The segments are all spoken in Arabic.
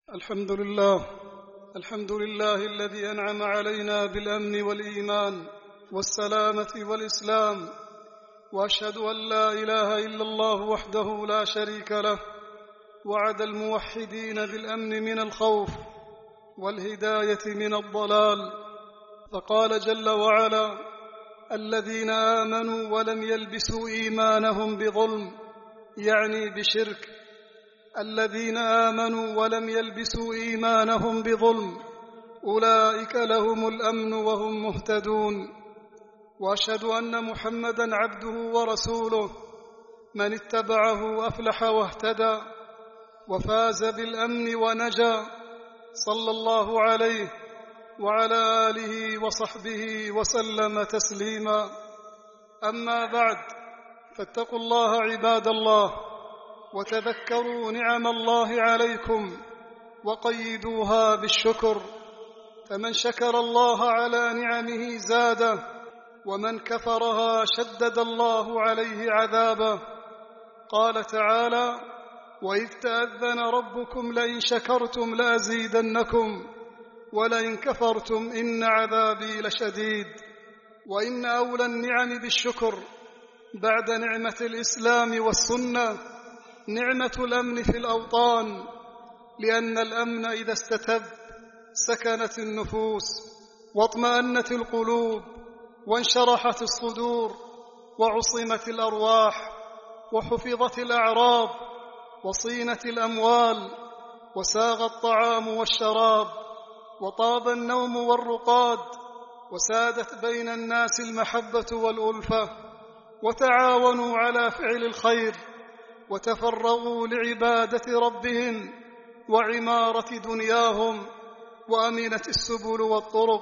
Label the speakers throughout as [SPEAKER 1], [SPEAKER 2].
[SPEAKER 1] الحمد لله الذي أنعم علينا بالأمن والإيمان والسلامة والإسلام، وأشهد أن لا إله إلا الله وحده لا شريك له، وعد الموحدين بالأمن من الخوف والهداية من الضلال، فقال جل وعلا: الذين آمنوا ولم يلبسوا إيمانهم بظلم، يعني بشرك. الذين آمنوا ولم يلبسوا إيمانهم بظلم أولئك لهم الأمن وهم مهتدون. وأشهد أن محمدًا عبده ورسوله، من اتبعه أفلح واهتدى وفاز بالأمن ونجا، صلى الله عليه وعلى آله وصحبه وسلم تسليما. أما بعد، فاتقوا الله عباد الله، وتذكروا نعم الله عليكم وقيدوها بالشكر، فمن شكر الله على نعمه زاده، ومن كفرها شدد الله عليه عذابه. قال تعالى: وإذ تأذن ربكم لئن شكرتم لأزيدنكم ولئن كفرتم إن عذابي لشديد. وإن أولى النعم بالشكر بعد نعمة الإسلام والسنة نعمة الأمن في الأوطان، لأن الأمن إذا استتب سكنت النفوس واطمأنت القلوب وانشرحت الصدور وعصمت الأرواح وحفظت الأعراض وصينت الأموال وساغ الطعام والشراب وطاب النوم والرقاد، وسادت بين الناس المحبة والألفة، وتعاونوا على فعل الخير، وتفرغوا لعبادة ربهم وعمارة دنياهم، وأمنت السبل والطرق،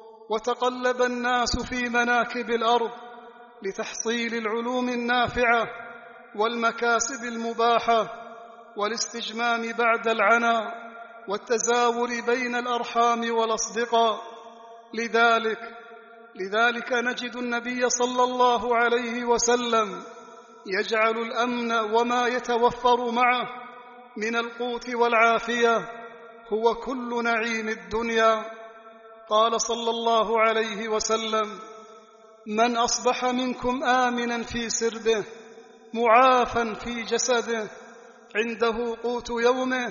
[SPEAKER 1] وتقلب الناس في مناكب الأرض لتحصيل العلوم النافعة والمكاسب المباحة والاستجمام بعد العنا والتزاور بين الأرحام والأصدقاء. لذلك نجد النبي صلى الله عليه وسلم يجعل الأمن وما يتوفر معه من القوت والعافية هو كل نعيم الدنيا. قال صلى الله عليه وسلم: من أصبح منكم آمنا في سربه معافا في جسده عنده قوت يومه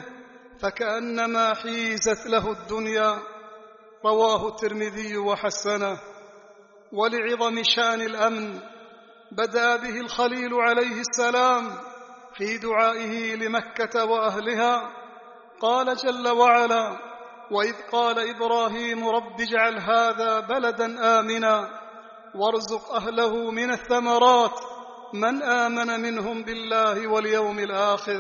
[SPEAKER 1] فكأنما حيزت له الدنيا. رواه الترمذي وحسنه. ولعظم شأن الأمن بدأ به الخليل عليه السلام في دعائه لمكة وأهلها. قال جل وعلا: وإذ قال إبراهيم رب اجعل هذا بلدا آمنا وارزق أهله من الثمرات من آمن منهم بالله واليوم الآخر.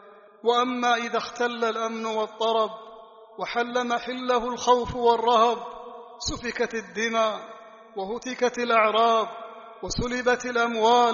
[SPEAKER 1] وأما إذا اختل الأمن واضطرب وحل محله الخوف والرهب سفكت الدماء وهتكت الأعراض وسلبت الأموال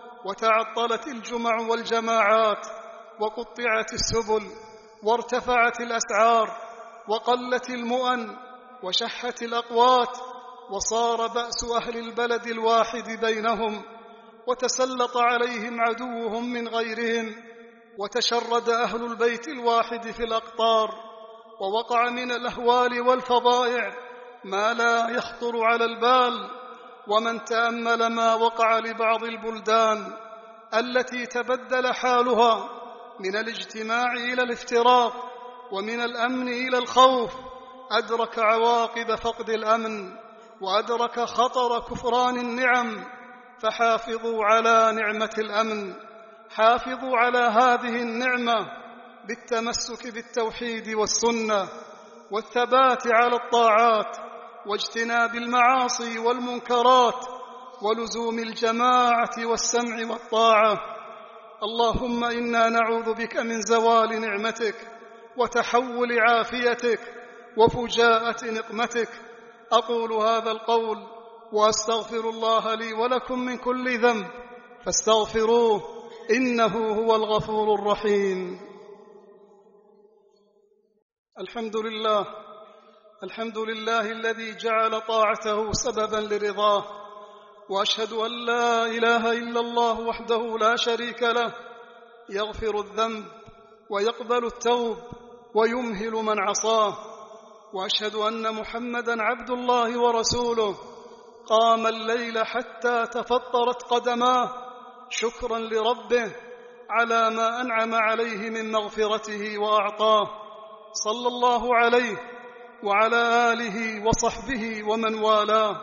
[SPEAKER 1] وتعطلت الجمع والجماعات وقطعت السبل وارتفعت الأسعار وقلت المؤن وشحت الأقوات، وصار بأس أهل البلد الواحد بينهم، وتسلط عليهم عدوهم من غيرهم، وتشرد أهل البيت الواحد في الأقطار، ووقع من الأهوال والفظائع ما لا يخطر على البال. ومن تأمل ما وقع لبعض البلدان التي تبدل حالها من الاجتماع إلى الافتراق ومن الأمن إلى الخوف أدرك عواقب فقد الأمن، وأدرك خطر كفران النعم. فحافظوا على نعمة الأمن، حافظوا على هذه النعمة بالتمسك بالتوحيد والسنة والثبات على الطاعات واجتناب المعاصي والمنكرات ولزوم الجماعة والسمع والطاعة. اللهم إنا نعوذ بك من زوال نعمتك وتحول عافيتك وفجاءة نقمتك. أقول هذا القول وأستغفر الله لي ولكم من كل ذنب فاستغفروه إنه هو الغفور الرحيم. الحمد لله الذي جعل طاعته سببا لرضاه، وأشهد أن لا إله إلا الله وحده لا شريك له، يغفر الذنب ويقبل التوب ويمهل من عصاه، وأشهد أن محمدًا عبد الله ورسوله قام الليل حتى تفطرت قدماه شكرًا لربه على ما أنعم عليه من مغفرته وأعطاه، صلى الله عليه وعلى آله وصحبه ومن والاه.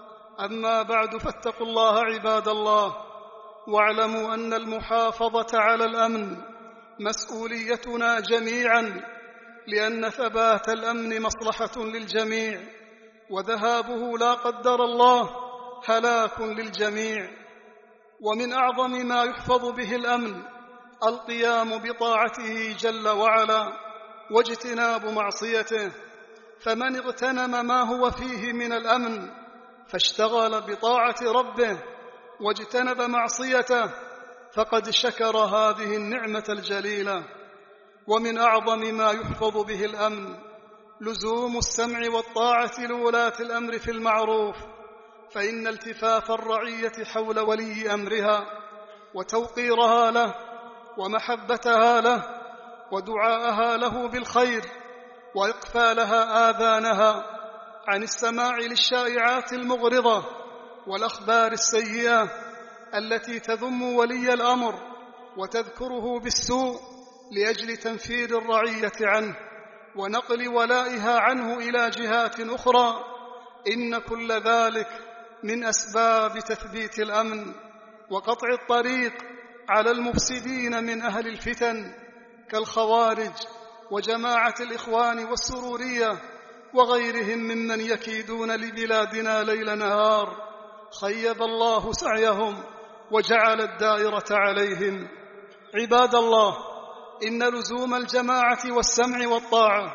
[SPEAKER 1] أما بعد، فاتقوا الله عباد الله، واعلموا أن المحافظة على الأمن مسؤوليتنا جميعا، لأن ثبات الأمن مصلحة للجميع، وذهابه لا قدر الله هلاك للجميع. ومن أعظم ما يحفظ به الأمن القيام بطاعته جل وعلا واجتناب معصيته، فمن اغتنم ما هو فيه من الأمن فاشتغل بطاعة ربه واجتنب معصيته فقد شكر هذه النعمة الجليلة. ومن أعظم ما يحفظ به الأمن لزوم السمع والطاعة لولاة الأمر في المعروف، فإن التفاف الرعية حول ولي أمرها وتوقيرها له ومحبتها له ودعاءها له بالخير وإقفالها آذانها عن السماع للشائعات المغرضة والأخبار السيئة التي تذم ولي الأمر وتذكره بالسوء لأجل تنفير الرعية عنه ونقل ولائها عنه إلى جهات أخرى، إن كل ذلك من أسباب تثبيت الأمن وقطع الطريق على المفسدين من أهل الفتن كالخوارج وجماعة الإخوان والسرورية وغيرهم ممن يكيدون لبلادنا ليل نهار، خيب الله سعيهم وجعل الدائرة عليهم. عباد الله، إن لزوم الجماعة والسمع والطاعة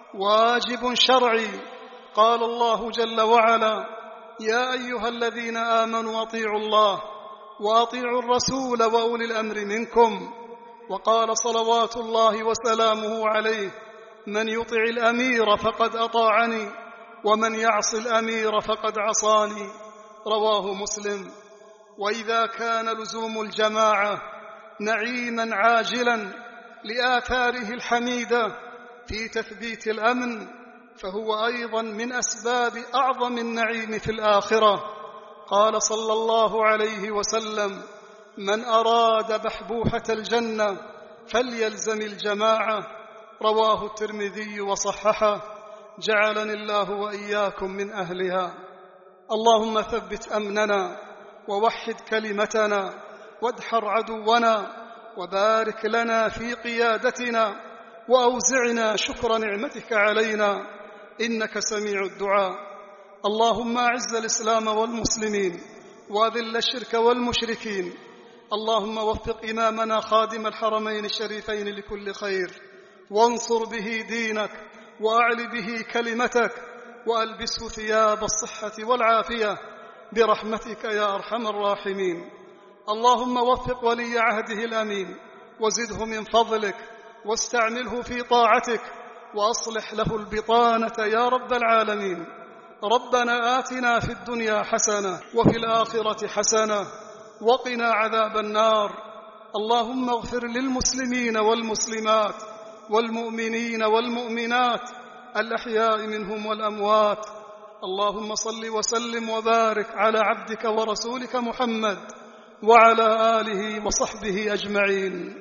[SPEAKER 1] واجب شرعي، قال الله جل وعلا: يا أيها الذين آمنوا أطيعوا الله وأطيعوا الرسول وأولي الأمر منكم. وقال صلوات الله وسلامه عليه: من يطع الأمير فقد أطاعني ومن يعص الأمير فقد عصاني، رواه مسلم. وإذا كان لزوم الجماعة نعيما عاجلا لآثاره الحميدة في تثبيت الأمن، فهو أيضا من أسباب أعظم النعيم في الآخرة. قال صلى الله عليه وسلم: من أراد بحبوحة الجنة فليلزم الجماعة، رواه الترمذي وصححه، جعلني الله وإياكم من أهلها. اللهم ثبت أمننا ووحد كلمتنا وادحر عدونا وبارك لنا في قيادتنا وأوزعنا شكر نعمتك علينا، إنك سميع الدعاء. اللهم أعز الإسلام والمسلمين وأذل الشرك والمشركين. اللهم وفق إمامنا خادم الحرمين الشريفين لكل خير، وانصر به دينك وأعل به كلمتك، وألبسه ثياب الصحة والعافية برحمتك يا أرحم الراحمين. اللهم وفق ولي عهده الأمين وزده من فضلك، واستعمله في طاعتك، وأصلح له البطانة يا رب العالمين. ربنا آتنا في الدنيا حسنة وفي الآخرة حسنة وقنا عذاب النار. اللهم اغفر للمسلمين والمسلمات والمؤمنين والمؤمنات الأحياء منهم والأموات. اللهم صل وسلم وبارك على عبدك ورسولك محمد وعلى آله وصحبه أجمعين.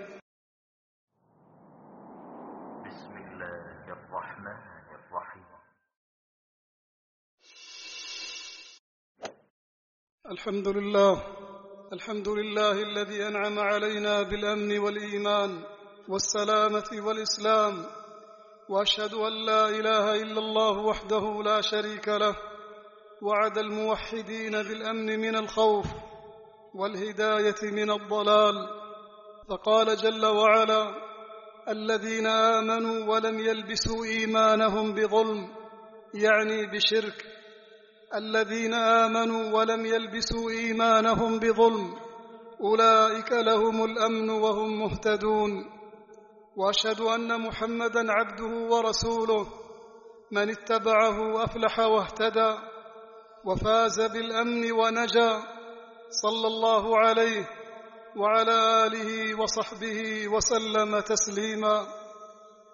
[SPEAKER 2] بسم الله الرحمن الرحيم.
[SPEAKER 1] الحمد لله الذي أنعم علينا بالأمن والإيمان والسلامة والإسلام، وأشهد أن لا إله إلا الله وحده لا شريك له، وعد الموحدين بالأمن من الخوف والهداية من الضلال، فقال جل وعلا: الذين آمنوا ولم يلبسوا إيمانهم بظلم، يعني بشرك. الذين آمنوا ولم يلبسوا إيمانهم بظلم أولئك لهم الأمن وهم مهتدون. وأشهد أن محمدًا عبده ورسوله، من اتبعه أفلح واهتدى وفاز بالأمن ونجا، صلى الله عليه وعلى آله وصحبه وسلم تسليما.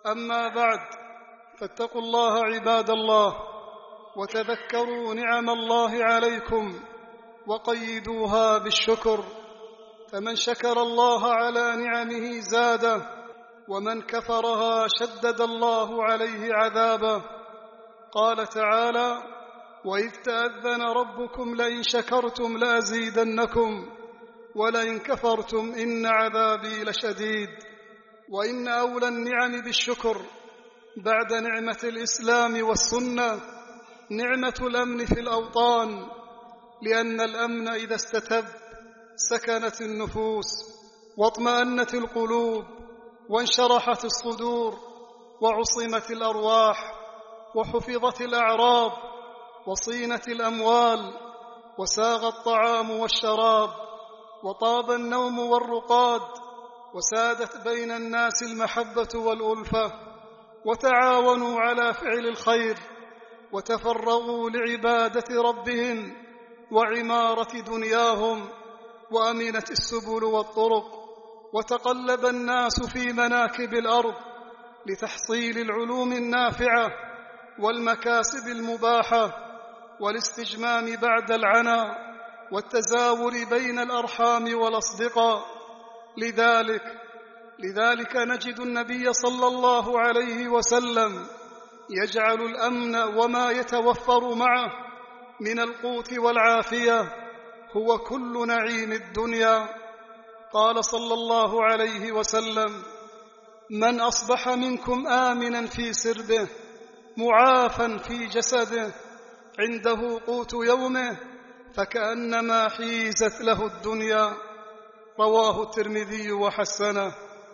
[SPEAKER 1] أما بعد، فاتقوا الله عباد الله، وتذكروا نعم الله عليكم وقيدوها بالشكر، فمن شكر الله على نعمه زاده، ومن كفرها شدد الله عليه عذابه. قال تعالى: وإذ تأذن ربكم لئن شكرتم لأزيدنكم ولئن كفرتم إن عذابي لشديد. وإن أولى النعم بالشكر بعد نعمة الإسلام والسنة نعمة الأمن في الأوطان، لأن الأمن إذا استتب سكنت النفوس واطمأنت القلوب وانشرحت الصدور وعصمت الأرواح وحفظت الأعراض وصينت الأموال وساغ الطعام والشراب وطاب النوم والرقاد، وسادت بين الناس المحبة والألفة، وتعاونوا على فعل الخير، وتفرغوا لعبادة ربهم وعمارة دنياهم، وأمنت السبل والطرق، وتقلب الناس في مناكب الأرض لتحصيل العلوم النافعة والمكاسب المباحة والاستجمام بعد العنا والتزاور بين الأرحام والأصدقاء. لذلك نجد النبي صلى الله عليه وسلم يجعل الأمن وما يتوفر معه من القوت والعافية هو كل نعيم الدنيا. قال صلى الله عليه وسلم: من أصبح منكم آمنا في سربه معافا في جسده عنده قوت يومه فكأنما حيزت له الدنيا. رواه الترمذي وحسنه.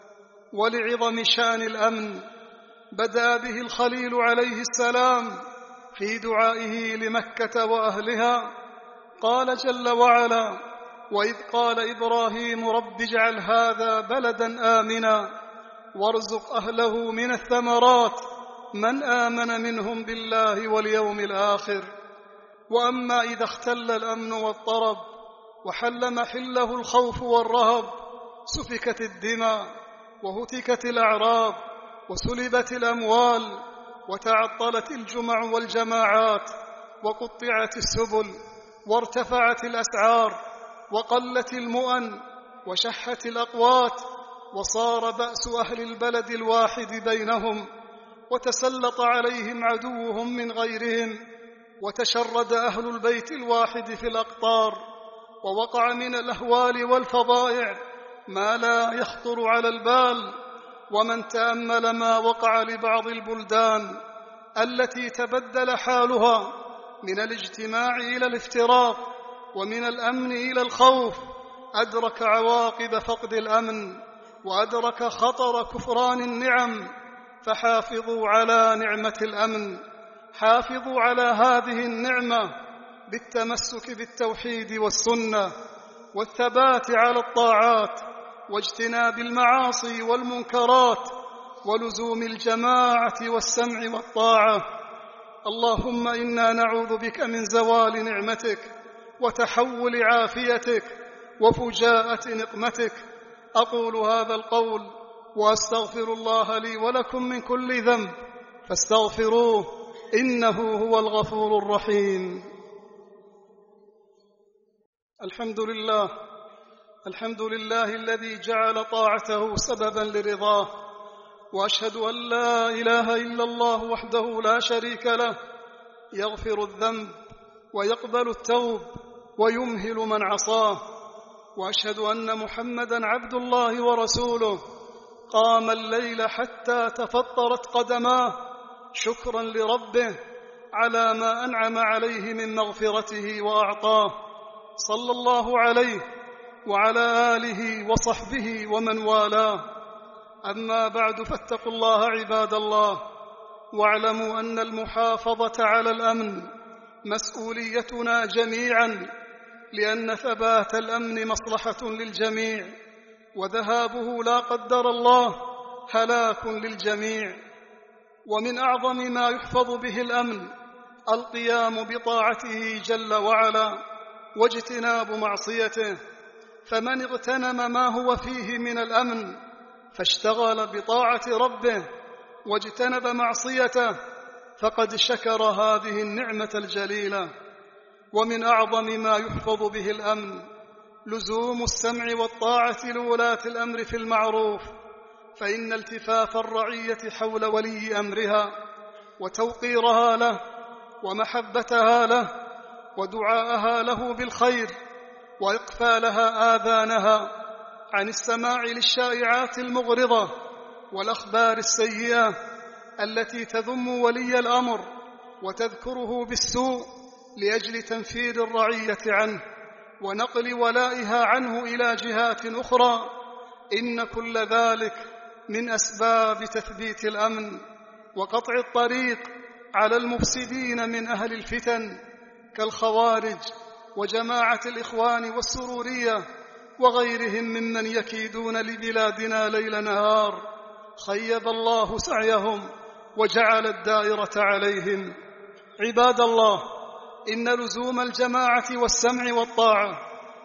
[SPEAKER 1] ولعظم شأن الأمن بدأ به الخليل عليه السلام في دعائه لمكة وأهلها. قال جل وعلا: وإذ قال إبراهيم رب اجعل هذا بلدا آمنا وارزق أهله من الثمرات من آمن منهم بالله واليوم الآخر. وأما إذا اختل الأمن واضطرب وحل محله الخوف والرهب سفكت الدماء وهتكت الأعراض وسلبت الأموال وتعطلت الجمع والجماعات وقطعت السبل وارتفعت الأسعار وقلت المؤن وشحت الأقوات، وصار بأس أهل البلد الواحد بينهم، وتسلط عليهم عدوهم من غيرهم، وتشرد أهل البيت الواحد في الأقطار، ووقع من الأهوال والفظائع ما لا يخطر على البال. ومن تأمل ما وقع لبعض البلدان التي تبدل حالها من الاجتماع إلى الافتراق ومن الأمن إلى الخوف أدرك عواقب فقد الأمن، وأدرك خطر كفران النعم. فحافظوا على نعمة الأمن، حافظوا على هذه النعمة بالتمسك بالتوحيد والسنة والثبات على الطاعات واجتناب المعاصي والمنكرات ولزوم الجماعة والسمع والطاعة. اللهم إنا نعوذ بك من زوال نعمتك وتحول عافيتك وفجاءة نقمتك. أقول هذا القول وأستغفر الله لي ولكم من كل ذنب فاستغفروه إنه هو الغفور الرحيم. الحمد لله الذي جعل طاعته سببا لرضاه، وأشهد أن لا إله إلا الله وحده لا شريك له، يغفر الذنب ويقبل التوب ويمهل من عصاه. وأشهد أن محمدا عبد الله ورسوله قام الليل حتى تفطرت قدماه شكرا لربه على ما أنعم عليه من مغفرته وأعطاه، صلى الله عليه وعلى آله وصحبه ومن والاه. أما بعد، فاتقوا الله عباد الله، واعلموا أن المحافظة على الأمن مسؤوليتنا جميعا، لأن ثبات الأمن مصلحة للجميع، وذهابه لا قدر الله هلاك للجميع. ومن أعظم ما يحفظ به الأمن القيام بطاعته جل وعلا واجتناب معصيته. فمن اغتنم ما هو فيه من الأمن فاشتغل بطاعة ربه واجتنب معصيته فقد شكر هذه النعمة الجليلة. ومن أعظم ما يحفظ به الأمن لزوم السمع والطاعة لولاة الأمر في المعروف، فإن التفاف الرعية حول ولي أمرها وتوقيرها له ومحبتها له ودعاءها له بالخير وإقفالها آذانها عن السماع للشائعات المغرضة والأخبار السيئة التي تذم ولي الأمر وتذكره بالسوء لأجل تنفير الرعية عنه ونقل ولائها عنه إلى جهات أخرى، إن كل ذلك من أسباب تثبيت الأمن وقطع الطريق على المفسدين من أهل الفتن كالخوارج وجماعة الإخوان والسرورية وغيرهم ممن يكيدون لبلادنا ليل نهار. خيب الله سعيهم وجعل الدائرة عليهم. عباد الله، إن لزوم الجماعة والسمع والطاعة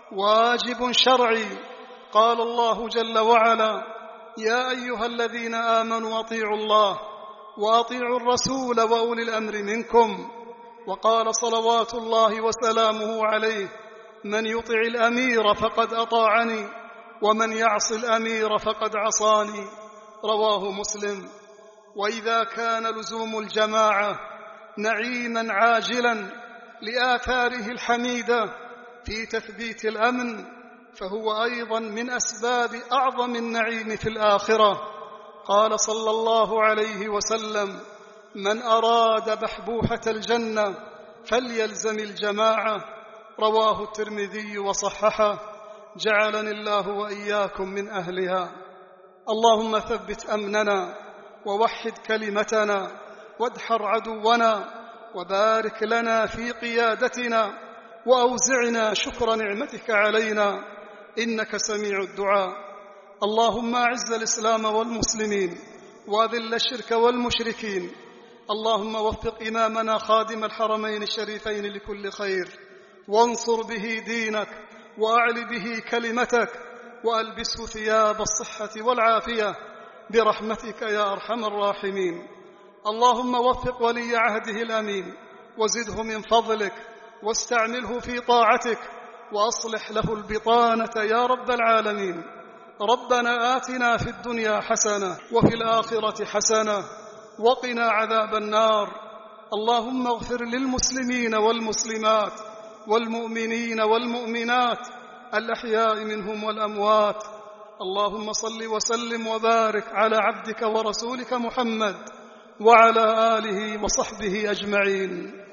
[SPEAKER 1] واجب شرعي. قال الله جل وعلا: يا أيها الذين آمنوا أطيعوا الله وأطيعوا الرسول وأولي الأمر منكم. وقال صلوات الله وسلامه عليه: من يطع الأمير فقد أطاعني ومن يعص الأمير فقد عصاني. رواه مسلم. وإذا كان لزوم الجماعة نعيما عاجلا لآثاره الحميدة في تثبيت الأمن، فهو أيضا من أسباب أعظم النعيم في الآخرة. قال صلى الله عليه وسلم: من أراد بحبوحة الجنة فليلزم الجماعة. رواه الترمذي وصححه. جعلني الله وإياكم من أهلها. اللهم ثبت أمننا ووحد كلمتنا وادحر عدونا وبارك لنا في قيادتنا وأوزعنا شكر نعمتك علينا إنك سميع الدعاء. اللهم أعز الإسلام والمسلمين وأذل الشرك والمشركين. اللهم وفق إمامنا خادم الحرمين الشريفين لكل خير، وانصر به دينك وأعل به كلمتك، وألبسه ثياب الصحة والعافية برحمتك يا أرحم الراحمين. اللهم وفق ولي عهده الأمين وزده من فضلك، واستعمله في طاعتك، وأصلح له البطانة يا رب العالمين. ربنا آتنا في الدنيا حسنة وفي الآخرة حسنة وقنا عذاب النار. اللهم اغفر للمسلمين والمسلمات والمؤمنين والمؤمنات الأحياء منهم والأموات. اللهم صل وسلم وبارك على عبدك ورسولك محمد وعلى آله وصحبه أجمعين.